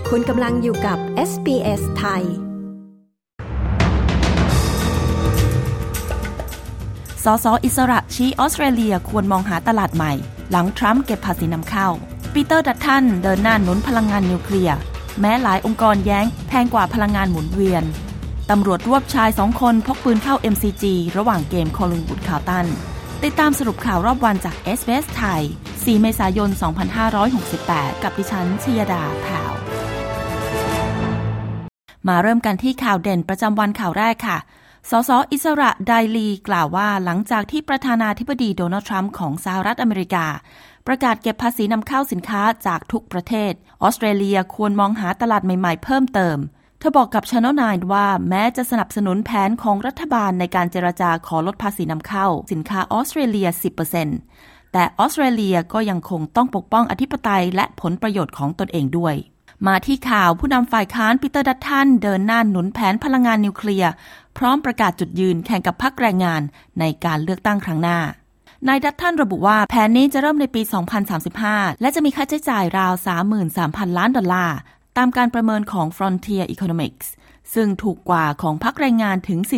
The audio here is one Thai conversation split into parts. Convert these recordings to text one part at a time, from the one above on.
คุณกำลังอยู่กับ SBS ไทยสส.อิสระชี้ออสเตรเลียควรมองหาตลาดใหม่หลังทรัมป์เก็บภาษีนำเข้าปีเตอร์ ดัตตันเดินหน้าหนุนพลังงานนิวเคลียร์แม้หลายองค์กรแย้งแพงกว่าพลังงานหมุนเวียนตำรวจรวบชาย2คนพกปืนเข้า MCG ระหว่างเกม Collingwood Carlton ติดตามสรุปข่าวรอบวันจาก SBS ไทย 4 เมษายน 2568 กับดิฉันชยดาพาวมาเริ่มกันที่ข่าวเด่นประจำวันข่าวแรกค่ะสส.อิสระไดลีกล่าวว่าหลังจากที่ประธานาธิบดีโดนัลด์ทรัมป์ของสหรัฐอเมริกาประกาศเก็บภาษีนำเข้าสินค้าจากทุกประเทศออสเตรเลียควรมองหาตลาดใหม่ๆเพิ่มเติมเธอบอกกับ Channel 9 ว่าแม้จะสนับสนุนแผนของรัฐบาลในการเจรจาขอลดภาษีนำเข้าสินค้าออสเตรเลีย 10% แต่ออสเตรเลียก็ยังคงต้องปกป้องอธิปไตยและผลประโยชน์ของตนเองด้วยมาที่ข่าวผู้นำฝ่ายค้านปีเตอร์ ดัตตันเดินหน้าหนุนแผนพลังงานนิวเคลียร์พร้อมประกาศจุดยืนแข่งกับพรรคแรงงานในการเลือกตั้งครั้งหน้านายดัตตันระบุว่าแผนนี้จะเริ่มในปี 2035 และจะมีค่าใช้จ่ายราว 33,000 ล้านดอลลาร์ตามการประเมินของ Frontier Economics ซึ่งถูกกว่าของพรรคแรงงานถึง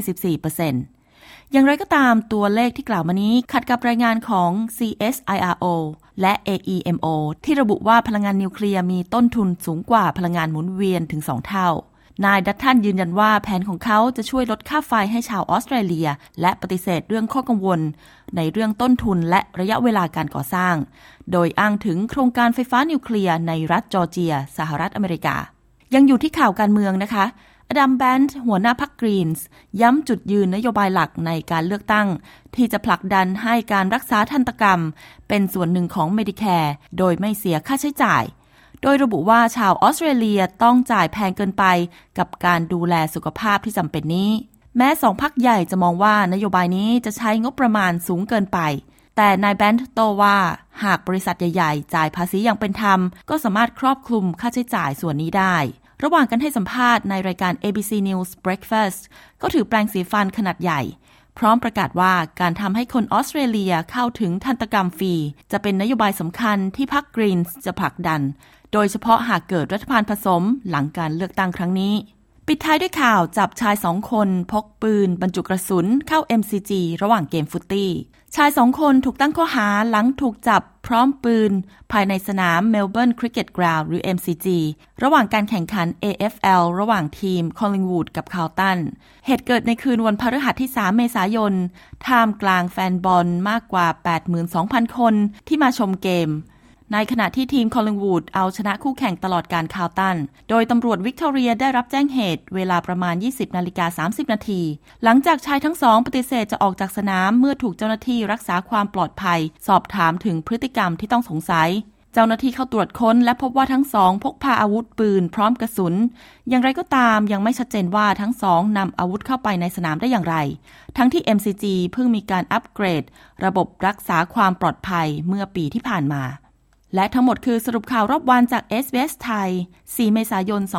44% อย่างไรก็ตามตัวเลขที่กล่าวมานี้ขัดกับรายงานของ CSIRO และ AEMO ที่ระบุว่าพลังงานนิวเคลียร์มีต้นทุนสูงกว่าพลังงานหมุนเวียนถึง 2 เท่านายดัตตันยืนยันว่าแผนของเขาจะช่วยลดค่าไฟให้ชาวออสเตรเลียและปฏิเสธเรื่องข้อกังวลในเรื่องต้นทุนและระยะเวลาการก่อสร้างโดยอ้างถึงโครงการไฟฟ้านิวเคลียร์ในรัฐจอร์เจียสหรัฐอเมริกายังอยู่ที่ข่าวการเมืองนะคะอดัม แบนท์หัวหน้าพรรคกรีนส์ย้ำจุดยืนนโยบายหลักในการเลือกตั้งที่จะผลักดันให้การรักษาทันตกรรมเป็นส่วนหนึ่งของ Medicare โดยไม่เสียค่าใช้จ่ายโดยระบุว่าชาวออสเตรเลียต้องจ่ายแพงเกินไปกับการดูแลสุขภาพที่จำเป็นนี้แม้2พรรคใหญ่จะมองว่านโยบายนี้จะใช้งบประมาณสูงเกินไปแต่นายแบนท์โต้ว่าหากบริษัทใหญ่ๆจ่ายภาษีอย่างเป็นธรรมก็สามารถครอบคลุมค่าใช้จ่ายส่วนนี้ได้ระหว่างการให้สัมภาษณ์ในรายการ ABC News Breakfast ก็ถือแปรงสีฟันขนาดใหญ่พร้อมประกาศว่าการทำให้คนออสเตรเลียเข้าถึงทันตกรรมฟรีจะเป็นนโยบายสำคัญที่พรรคกรีนส์จะผลักดันโดยเฉพาะหากเกิดรัฐบาลผสมหลังการเลือกตั้งครั้งนี้ปิดท้ายด้วยข่าวจับชาย2คนพกปืนบรรจุกระสุนเข้า MCG ระหว่างเกมฟุตตี้ชาย2คนถูกตั้งข้อหาหลังถูกจับพร้อมปืนภายในสนาม Melbourne Cricket Ground หรือ MCG ระหว่างการแข่งขัน AFL ระหว่างทีม Collingwood กับ Carlton เหตุเกิดในคืนวันพฤหัสที่ 3 เมษายนท่ามกลางแฟนบอลมากกว่า 82,000 คนที่มาชมเกมในขณะที่ทีม Collingwood เอาชนะคู่แข่งตลอดการคาวตันโดยตำรวจวิกตอเรียได้รับแจ้งเหตุเวลาประมาณ 20:30 นาทีหลังจากชายทั้งสองปฏิเสธจะออกจากสนามเมื่อถูกเจ้าหน้าที่รักษาความปลอดภัยสอบถามถึงพฤติกรรมที่ต้องสงสัยเจ้าหน้าที่เข้าตรวจค้นและพบว่าทั้งสองพกพาอาวุธปืนพร้อมกระสุนอย่างไรก็ตามยังไม่ชัดเจนว่าทั้งสองนำอาวุธเข้าไปในสนามได้อย่างไรทั้งที่ MCG เพิ่งมีการอัปเกรดระบบรักษาความปลอดภัยเมื่อปีที่ผ่านมาและทั้งหมดคือสรุปข่าวรอบวันจาก SBS ไทย 4 เมษายน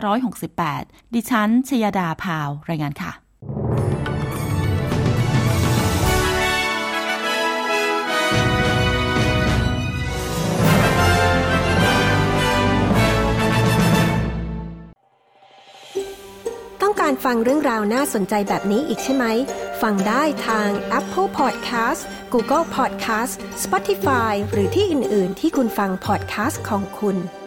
2568 ดิฉันชยดาพาวรายงานค่ะต้องการฟังเรื่องราวน่าสนใจแบบนี้อีกใช่ไหมฟังได้ทาง Apple Podcast Google Podcast Spotify หรือที่อื่นๆที่คุณฟัง podcast ของคุณ